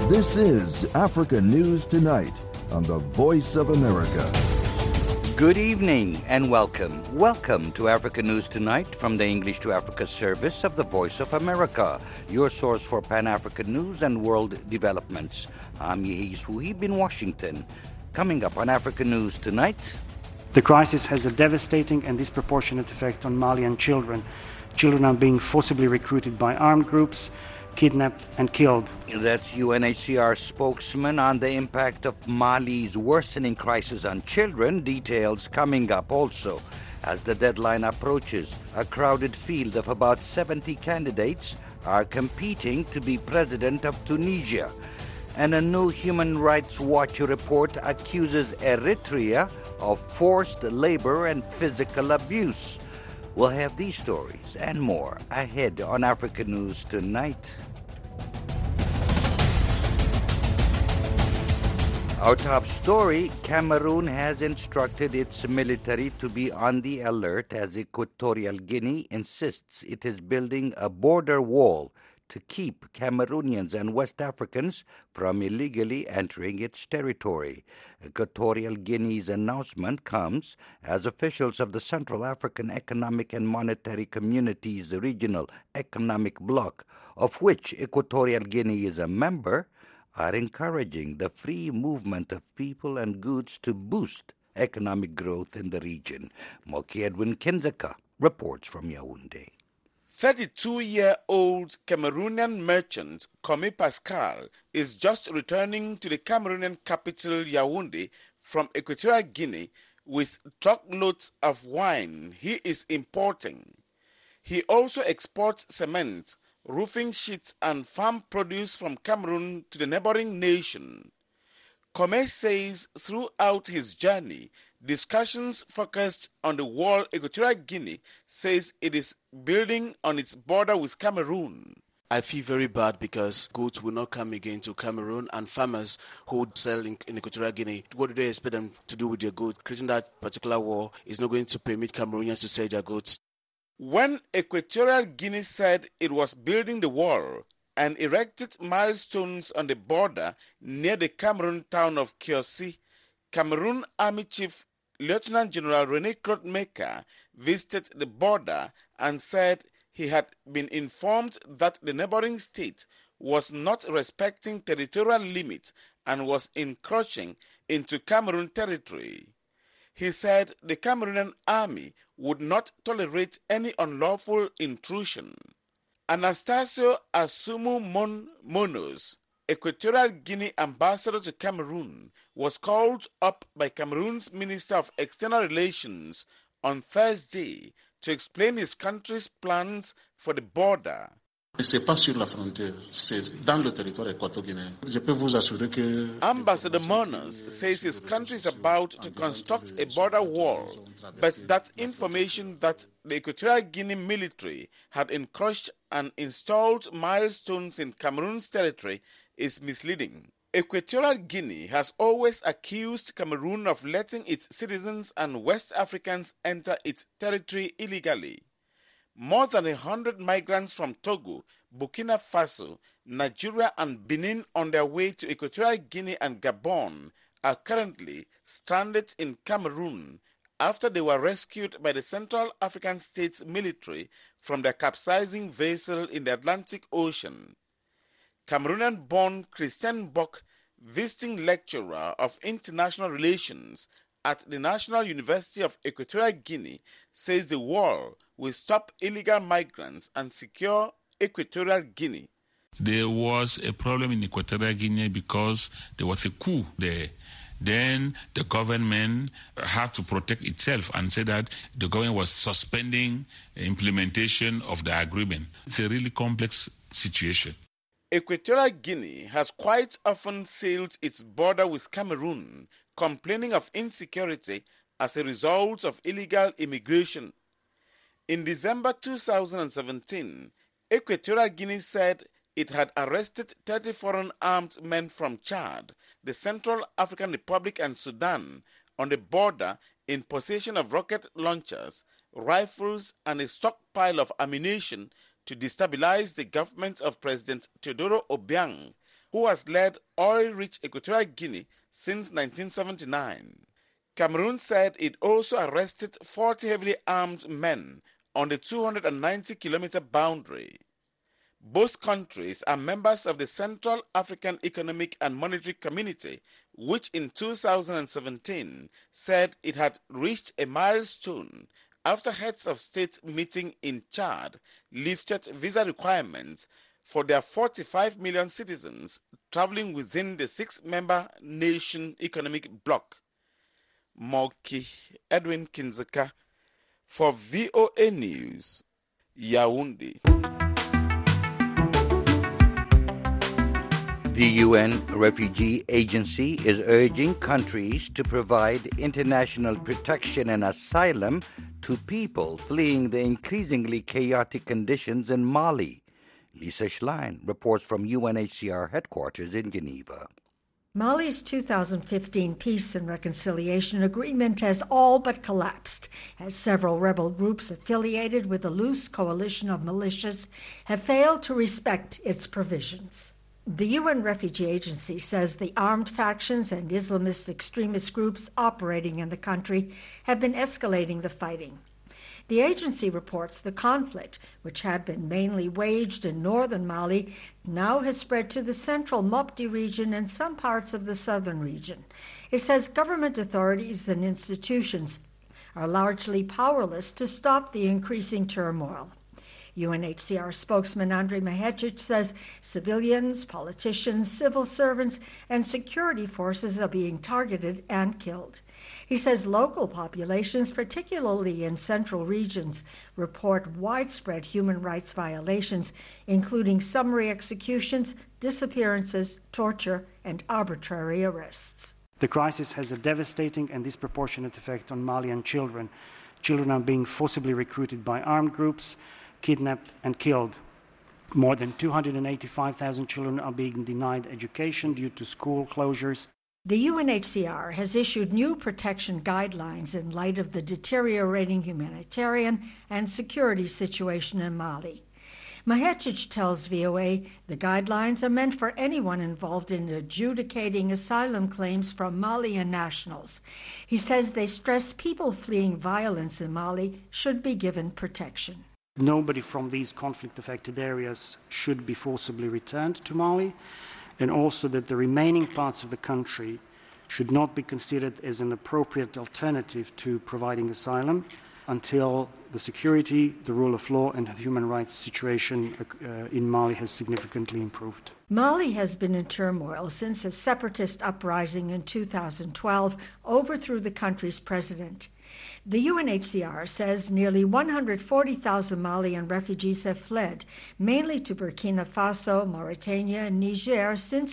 This is Africa News Tonight on the Voice of America. Good evening and welcome. Welcome to Africa News Tonight from the English to Africa service of the Voice of America, your source for Pan-African news and world developments. I'm Yehis Wuhib in Washington. Coming up on Africa News Tonight. The crisis has a devastating and disproportionate effect on Malian children. Children are being forcibly recruited by armed groups, kidnapped and killed. That's UNHCR spokesman on the impact of Mali's worsening crisis on children. Details coming up also. As the deadline approaches, a crowded field of about 70 candidates are competing to be president of Tunisia. And a new Human Rights Watch report accuses Eritrea of forced labor and physical abuse. We'll have these stories and more ahead on Africa News Tonight. Our top story, Cameroon has instructed its military to be on the alert as Equatorial Guinea insists it is building a border wall to keep Cameroonians and West Africans from illegally entering its territory. Equatorial Guinea's announcement comes as officials of the Central African Economic and Monetary Community's regional economic bloc, of which Equatorial Guinea is a member, are encouraging the free movement of people and goods to boost economic growth in the region. Moki Edwin Kinzeka reports from Yaoundé. 32-year-old Cameroonian merchant Komi Pascal is just returning to the Cameroonian capital Yaoundé from Equatorial Guinea with truckloads of wine he is importing. He also exports cement, roofing sheets and farm produce from Cameroon to the neighboring nation. Komi says throughout his journey, discussions focused on the wall Equatorial Guinea says it is building on its border with Cameroon. I feel very bad because goods will not come again to Cameroon, and farmers who sell in Equatorial Guinea, what do they expect them to do with their goods? Creating that particular wall is not going to permit Cameroonians to sell their goods. When Equatorial Guinea said it was building the wall and erected milestones on the border near the Cameroon town of Kiosi, Cameroon Army Chief Lieutenant General René-Claude Meka visited the border and said he had been informed that the neighboring state was not respecting territorial limits and was encroaching into Cameroon territory. He said the Cameroonian army would not tolerate any unlawful intrusion. Anastasio Asumu Monos, Equatorial Guinea ambassador to Cameroon, was called up by Cameroon's Minister of External Relations on Thursday to explain his country's plans for the border. C'est pas sur la frontière, c'est dans le territoire équato-guinéen. Je peux vous assurer que Ambassador Monos says his country is about to construct a border wall, but that information that the Equatorial Guinea military had encroached and installed milestones in Cameroon's territory is misleading. Equatorial Guinea has always accused Cameroon of letting its citizens and West Africans enter its territory illegally. More than 100 migrants from Togo, Burkina Faso, Nigeria and Benin on their way to Equatorial Guinea and Gabon are currently stranded in Cameroon after they were rescued by the Central African States military from their capsizing vessel in the Atlantic Ocean. Cameroonian-born Christian Bock, visiting lecturer of international relations at the National University of Equatorial Guinea, says the wall will stop illegal migrants and secure Equatorial Guinea. There was a problem in Equatorial Guinea because there was a coup there. Then the government had to protect itself and said that the government was suspending implementation of the agreement. It's a really complex situation. Equatorial Guinea has quite often sealed its border with Cameroon, complaining of insecurity as a result of illegal immigration. In December 2017, Equatorial Guinea said it had arrested 30 foreign armed men from Chad, the Central African Republic and Sudan on the border in possession of rocket launchers, rifles and a stockpile of ammunition to destabilize the government of President Teodoro Obiang, who has led oil-rich Equatorial Guinea since 1979. Cameroon said it also arrested 40 heavily armed men on the 290-kilometer boundary. Both countries are members of the Central African Economic and Monetary Community, which in 2017 said it had reached a milestone after heads of state meeting in Chad lifted visa requirements for their 45 million citizens traveling within the six-member nation economic bloc. Moki Edwin Kinzeka for VOA News, Yaoundé. The UN Refugee Agency is urging countries to provide international protection and asylum to people fleeing the increasingly chaotic conditions in Mali. Lisa Schlein reports from UNHCR headquarters in Geneva. Mali's 2015 Peace and Reconciliation Agreement has all but collapsed, as several rebel groups affiliated with a loose coalition of militias have failed to respect its provisions. The UN Refugee Agency says the armed factions and Islamist extremist groups operating in the country have been escalating the fighting. The agency reports the conflict, which had been mainly waged in northern Mali, now has spread to the central Mopti region and some parts of the southern region. It says government authorities and institutions are largely powerless to stop the increasing turmoil. UNHCR spokesman Andrei Mahecic says civilians, politicians, civil servants, and security forces are being targeted and killed. He says local populations, particularly in central regions, report widespread human rights violations, including summary executions, disappearances, torture, and arbitrary arrests. The crisis has a devastating and disproportionate effect on Malian children. Children are being forcibly recruited by armed groups, kidnapped and killed. More than 285,000 children are being denied education due to school closures. The UNHCR has issued new protection guidelines in light of the deteriorating humanitarian and security situation in Mali. Mahecic tells VOA the guidelines are meant for anyone involved in adjudicating asylum claims from Malian nationals. He says they stress people fleeing violence in Mali should be given protection. Nobody from these conflict-affected areas should be forcibly returned to Mali, and also that the remaining parts of the country should not be considered as an appropriate alternative to providing asylum until the security, the rule of law, and the human rights situation in Mali has significantly improved. Mali has been in turmoil since a separatist uprising in 2012 overthrew the country's president. The UNHCR says nearly 140,000 Malian refugees have fled, mainly to Burkina Faso, Mauritania, and Niger since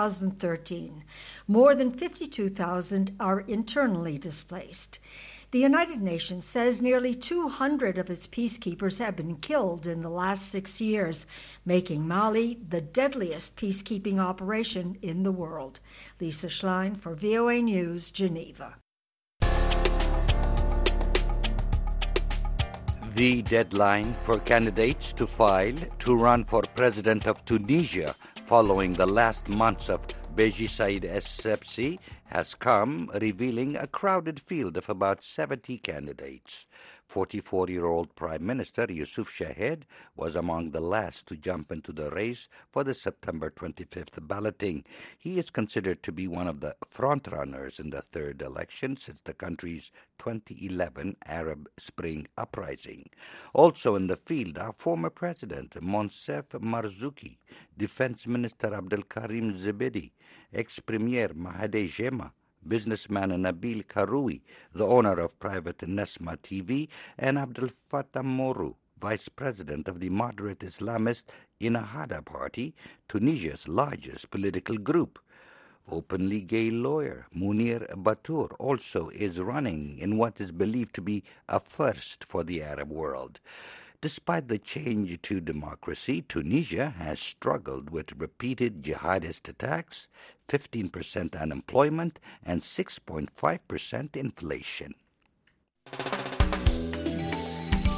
2013. More than 52,000 are internally displaced. The United Nations says nearly 200 of its peacekeepers have been killed in the last 6 years, making Mali the deadliest peacekeeping operation in the world. Lisa Schlein for VOA News, Geneva. The deadline for candidates to file to run for president of Tunisia following the last months of Beji Said Essebsi has come, revealing a crowded field of about 70 candidates. 44-year-old Prime Minister Youssouf Chahed was among the last to jump into the race for the September 25th balloting. He is considered to be one of the frontrunners in the third election since the country's 2011 Arab Spring uprising. Also in the field are former President Monsef Marzouki, Defense Minister Abdelkarim Zebedi, ex-Premier Mahadi Jema, businessman Nabil Karoui, the owner of private Nesma TV, and Abdel Fattah Mourou, vice president of the moderate Islamist Ennahda Party, Tunisia's largest political group. Openly gay lawyer Munir Batour also is running in what is believed to be a first for the Arab world. Despite the change to democracy, Tunisia has struggled with repeated jihadist attacks, 15% unemployment, and 6.5% inflation.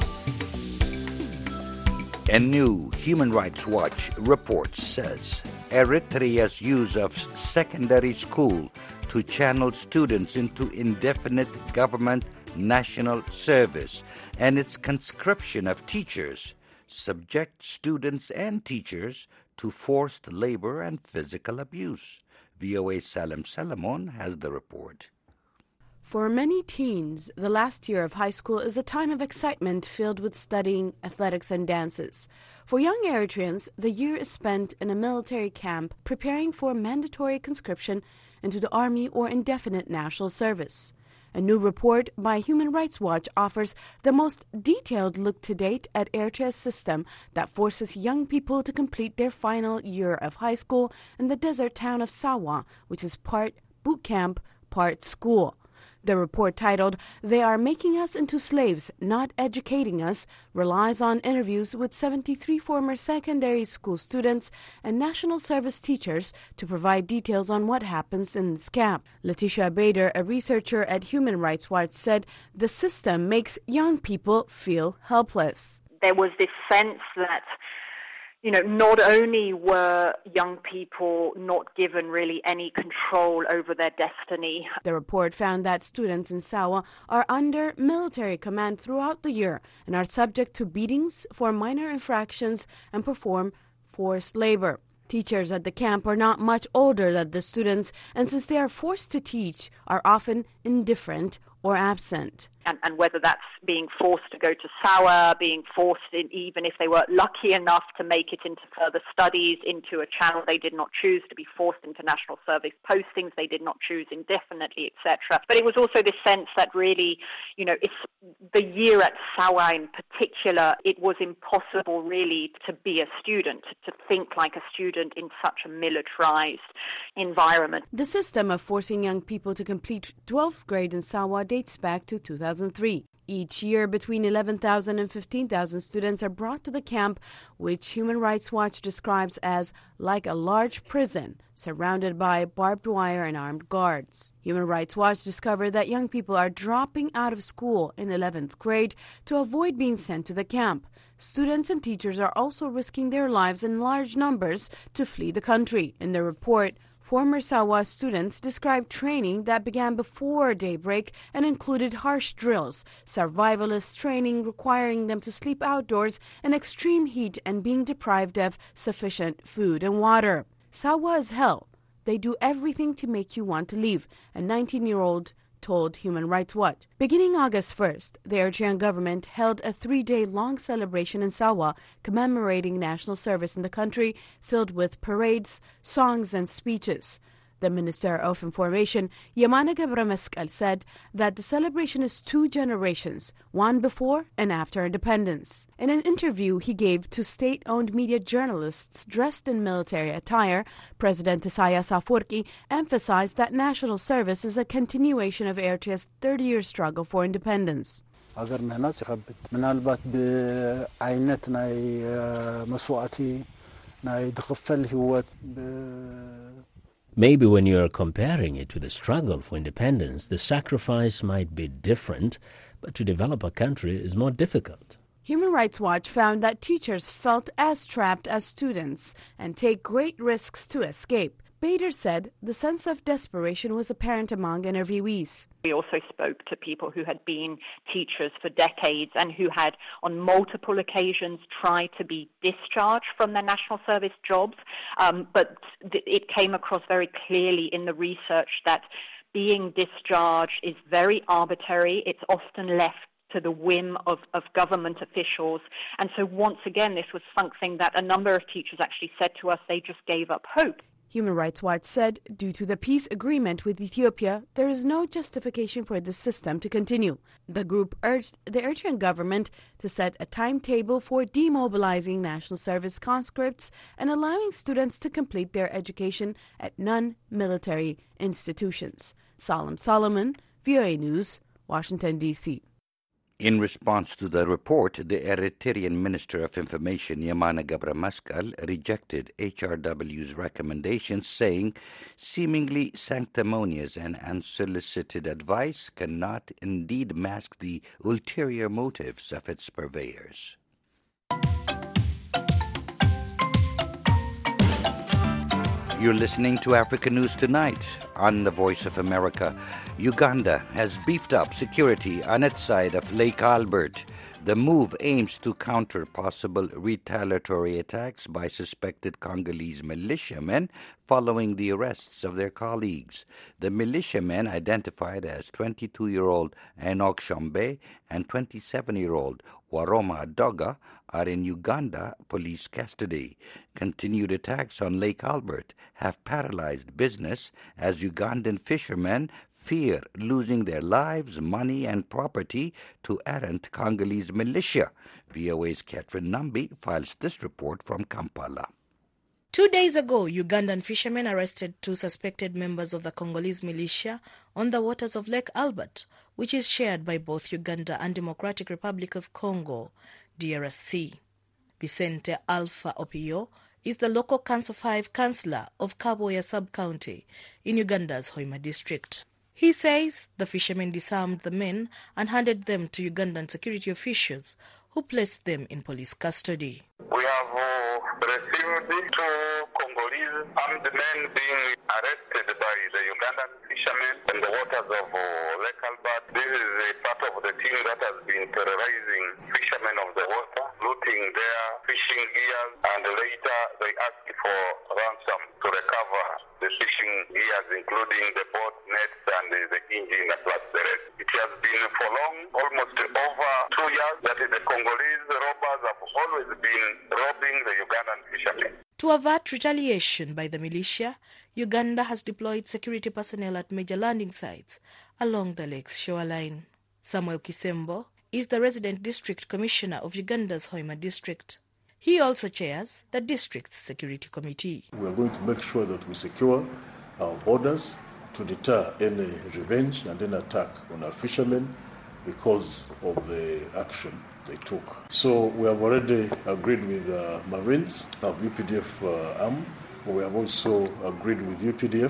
A new Human Rights Watch report says Eritrea's use of secondary school to channel students into indefinite government national service and its conscription of teachers subject students and teachers to forced labor and physical abuse. VOA Salam Salamon has the report. For many teens, the last year of high school is a time of excitement filled with studying, athletics, and dances. For young Eritreans, the year is spent in a military camp preparing for mandatory conscription into the army or indefinite national service. A new report by Human Rights Watch offers the most detailed look to date at Eritrea's system that forces young people to complete their final year of high school in the desert town of Sawa, which is part boot camp, part school. The report, titled "They Are Making Us Into Slaves, Not Educating Us," relies on interviews with 73 former secondary school students and national service teachers to provide details on what happens in this camp. Letitia Bader, a researcher at Human Rights Watch, said the system makes young people feel helpless. There was this sense that not only were young people not given really any control over their destiny. The report found that students in Sawa are under military command throughout the year and are subject to beatings for minor infractions and perform forced labor. Teachers at the camp are not much older than the students, and since they are forced to teach, are often indifferent or absent. And whether that's being forced to go to Sawa, being forced, even if they were lucky enough to make it into further studies, into a channel they did not choose, to be forced into national service postings they did not choose indefinitely, etc. But it was also this sense that really, it's the year at Sawa in particular, it was impossible really to be a student, to think like a student in such a militarized environment. The system of forcing young people to complete 12th grade in Sawa dates back to 2003. Each year, between 11,000 and 15,000 students are brought to the camp, which Human Rights Watch describes as like a large prison, surrounded by barbed wire and armed guards. Human Rights Watch discovered that young people are dropping out of school in 11th grade to avoid being sent to the camp. Students and teachers are also risking their lives in large numbers to flee the country. In the report, former Sawa students described training that began before daybreak and included harsh drills, survivalist training requiring them to sleep outdoors in extreme heat and being deprived of sufficient food and water. Sawa is hell. They do everything to make you want to leave, a 19-year-old told Human Rights Watch. Beginning August 1st, the Eritrean government held a 3-day-long celebration in Sawa commemorating national service in the country, filled with parades, songs, and speeches. The Minister of Information, Yamana Gebremeskel, said that the celebration is 2 generations, one before and after independence. In an interview he gave to state-owned media journalists dressed in military attire, President Isaias Afwerki emphasized that national service is a continuation of Eritrea's 30-year struggle for independence. Maybe when you are comparing it to the struggle for independence, the sacrifice might be different, but to develop a country is more difficult. Human Rights Watch found that teachers felt as trapped as students and take great risks to escape. Bader said the sense of desperation was apparent among interviewees. We also spoke to people who had been teachers for decades and who had on multiple occasions tried to be discharged from their national service jobs, but it came across very clearly in the research that being discharged is very arbitrary. It's often left to the whim of government officials. And so once again, this was something that a number of teachers actually said to us, they just gave up hope. Human Rights Watch said, due to the peace agreement with Ethiopia, there is no justification for this system to continue. The group urged the Eritrean government to set a timetable for demobilizing national service conscripts and allowing students to complete their education at non-military institutions. Salam Solomon, VOA News, Washington, D.C. In response to the report, the Eritrean Minister of Information, Yamana Gebremeskel, rejected HRW's recommendations, saying seemingly sanctimonious and unsolicited advice cannot indeed mask the ulterior motives of its purveyors. You're listening to Africa News Tonight on the Voice of America. Uganda has beefed up security on its side of Lake Albert. The move aims to counter possible retaliatory attacks by suspected Congolese militiamen following the arrests of their colleagues. The militiamen, identified as 22-year-old Enoch Shombe and 27-year-old Waroma Doga, are in Uganda police custody. Continued attacks on Lake Albert have paralyzed business as Ugandan fishermen fear losing their lives, money, and property to errant Congolese militia. VOA's Catherine Nambi files this report from Kampala. 2 days ago, Ugandan fishermen arrested 2 suspected members of the Congolese militia on the waters of Lake Albert, which is shared by both Uganda and Democratic Republic of Congo, DRC. Vicente Alpha Opio is the local Council 5 councillor of Kaboya sub-county in Uganda's Hoima district. He says the fishermen disarmed the men and handed them to Ugandan security officials who placed them in police custody. We have received 2 Congolese armed men being arrested by the Ugandan fishermen in the waters of Lake Albert. This is a part of the team that has been terrorizing fishermen of the water, looting their fishing gears, and later they asked for ransom to recover the fishing gears, including the boat nets and the engine plus the rest. It has been for long, almost over 2 years, that the Congolese robbers have always been robbing the Ugandan fishermen. To avert retaliation by the militia, Uganda has deployed security personnel at major landing sites along the lake's shoreline. Samuel Kisembo is the resident district commissioner of Uganda's Hoima district. He also chairs the district's security committee. We are going to make sure that we secure our borders to deter any revenge and any attack on our fishermen because of the action they took. So we have already agreed with Marines of UPDF arm. We have also agreed with UPDF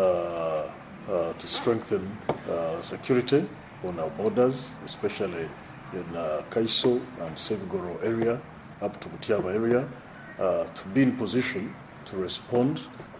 to strengthen security on our borders, especially in Kaiso and Sevigoro area, up to Mutiaba area, to be in position to respond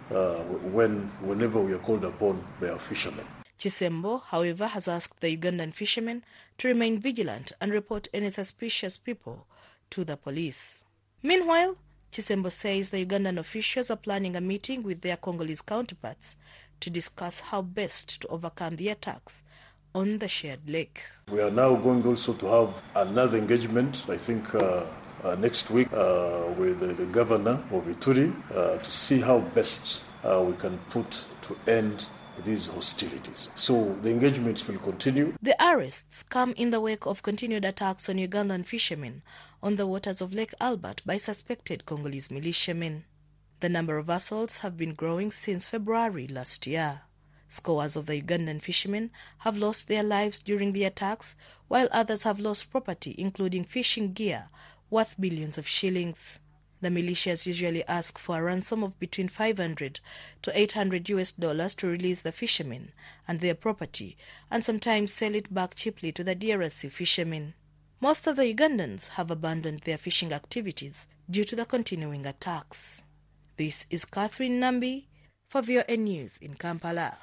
whenever we are called upon by our fishermen. Chisembo, however, has asked the Ugandan fishermen to remain vigilant and report any suspicious people to the police. Meanwhile, Chisembo says the Ugandan officials are planning a meeting with their Congolese counterparts to discuss how best to overcome the attacks on the shared lake. We are now going also to have another engagement, I think, next week with the governor of Ituri to see how best we can put to end these hostilities. So the engagements will continue. The arrests come in the wake of continued attacks on Ugandan fishermen on the waters of Lake Albert by suspected Congolese militiamen. The number of assaults have been growing since February last year. Scores of the Ugandan fishermen have lost their lives during the attacks, while others have lost property, including fishing gear worth billions of shillings. The militias usually ask for a ransom of between $500 to $800 to release the fishermen and their property, and sometimes sell it back cheaply to the DRC fishermen. Most of the Ugandans have abandoned their fishing activities due to the continuing attacks. This is Catherine Nambi for VOA News in Kampala.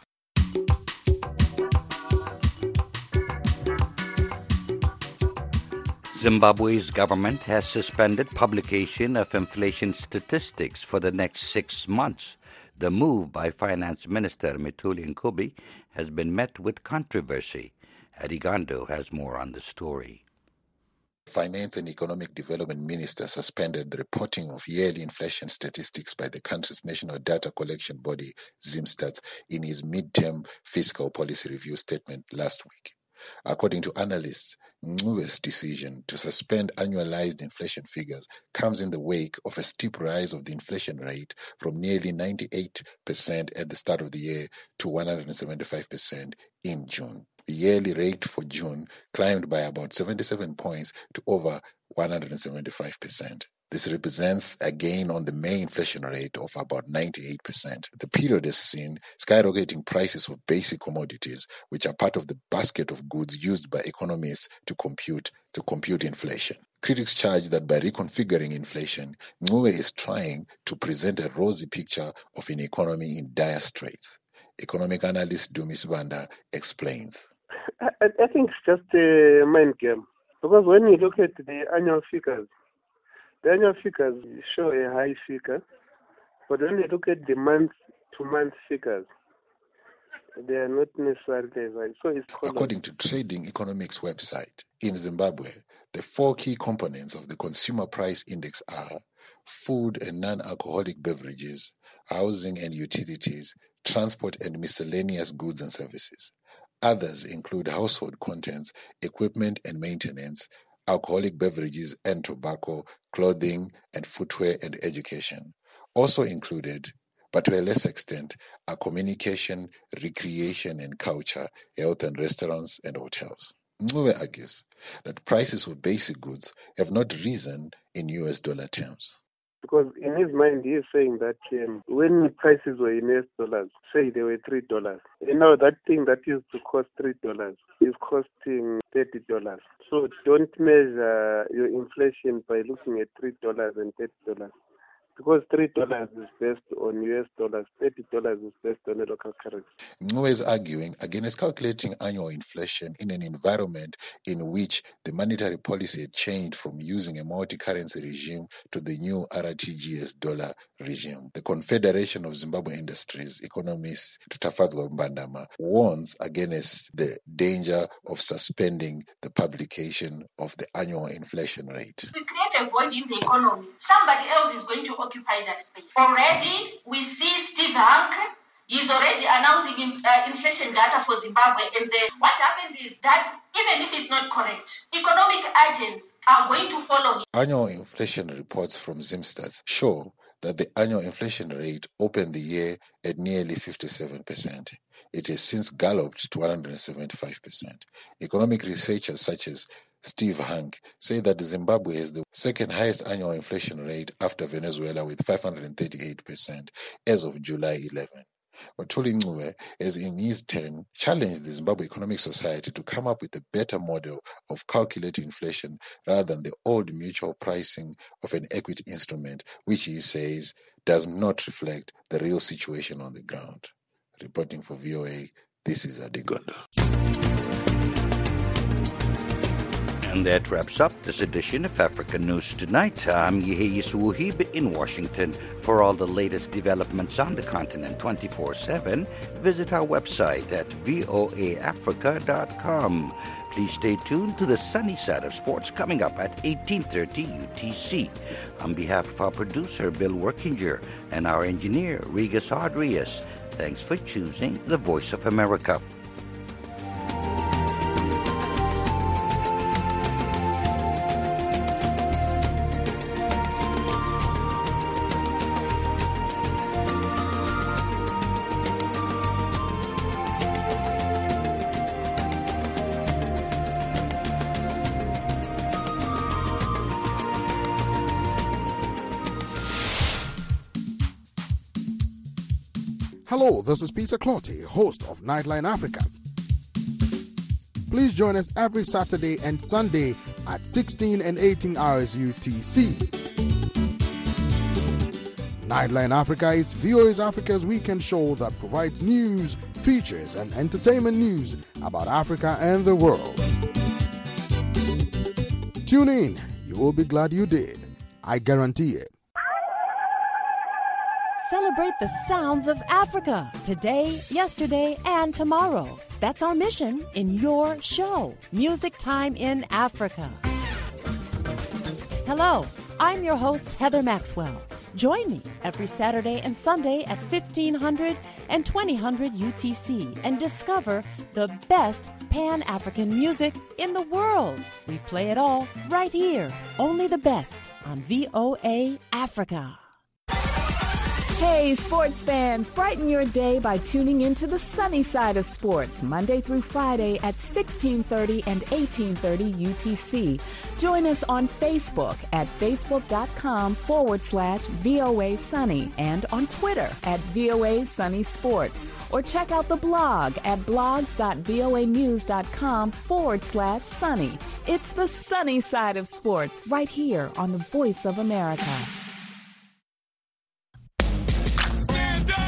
Zimbabwe's government has suspended publication of inflation statistics for the next 6 months. The move by Finance Minister Mithuli Nkubi has been met with controversy. Arigondo has more on the story. Finance and Economic Development Minister suspended the reporting of yearly inflation statistics by the country's national data collection body, Zimstats, in his mid-term fiscal policy review statement last week. According to analysts, Nkubi's decision to suspend annualized inflation figures comes in the wake of a steep rise of the inflation rate from nearly 98% at the start of the year to 175% in June. The yearly rate for June climbed by about 77 points to over 175%. This represents a gain on the May inflation rate of about 98%. The period has seen skyrocketing prices of basic commodities, which are part of the basket of goods used by economists to compute inflation. Critics charge that by reconfiguring inflation, Ncube is trying to present a rosy picture of an economy in dire straits. Economic analyst Dumis Banda explains. I think it's just a mind game. Because when you look at the annual figures show a high figure. But when you look at the month-to-month figures, they are not necessarily right. So it's according to Trading Economics website, in Zimbabwe, the 4 key components of the consumer price index are food and non-alcoholic beverages, housing and utilities, transport and miscellaneous goods and services. Others include household contents, equipment and maintenance, alcoholic beverages and tobacco, clothing and footwear and education. Also included, but to a less extent, are communication, recreation and culture, health and restaurants and hotels. Ncube argues that prices of basic goods have not risen in US dollar terms. Because in his mind, he is saying that when the prices were in US dollars, say they were $3, that thing that used to cost $3 is costing $30. So don't measure your inflation by looking at $3 and $30. Because $3 is based on US dollars, $30 is based on a local currency. Ncube is arguing against calculating annual inflation in an environment in which the monetary policy had changed from using a multi-currency regime to the new RTGS dollar regime. The Confederation of Zimbabwe Industries economist Tutafadzwa Mbandama warns against the danger of suspending the publication of the annual inflation rate. We create a void in the economy. Somebody else is going to occupy that space. Already, we see Steve Hanke. He's already announcing inflation data for Zimbabwe. And what happens is that even if it's not correct, economic agents are going to follow it. Annual inflation reports from Zimstats show that the annual inflation rate opened the year at nearly 57%. It has since galloped to 175%. Economic researchers such as Steve Hanke say that Zimbabwe has the second highest annual inflation rate after Venezuela with 538% as of July 11. But Thuli Ncube has in his turn challenged the Zimbabwe Economic Society to come up with a better model of calculating inflation rather than the old mutual pricing of an equity instrument, which he says does not reflect the real situation on the ground. Reporting for VOA, this is Adegondo. And that wraps up this edition of African News Tonight. I'm Yehiyis Wuhib in Washington. For all the latest developments on the continent 24/7, visit our website at voaafrica.com. Please stay tuned to the sunny side of sports coming up at 18:30 UTC. On behalf of our producer, Bill Workinger, and our engineer, Regas Adrias, thanks for choosing the Voice of America. Hello, this is Peter Clotty, host of Nightline Africa. Please join us every Saturday and Sunday at 16 and 18 hours UTC. Nightline Africa is VOA Africa's weekend show that provides news, features, and entertainment news about Africa and the world. Tune in. You will be glad you did. I guarantee it. Celebrate the sounds of Africa today, yesterday, and tomorrow. That's our mission in your show, Music Time in Africa. Hello, I'm your host, Heather Maxwell. Join me every Saturday and Sunday at 1500 and 2000 UTC and discover the best Pan-African music in the world. We play it all right here. Only the best on VOA Africa. Hey, sports fans, brighten your day by tuning into the sunny side of sports, Monday through Friday at 1630 and 1830 UTC. Join us on Facebook at facebook.com/VOA Sunny and on Twitter at VOA Sunny Sports. Or check out the blog at blogs.voanews.com/sunny. It's the sunny side of sports right here on the Voice of America.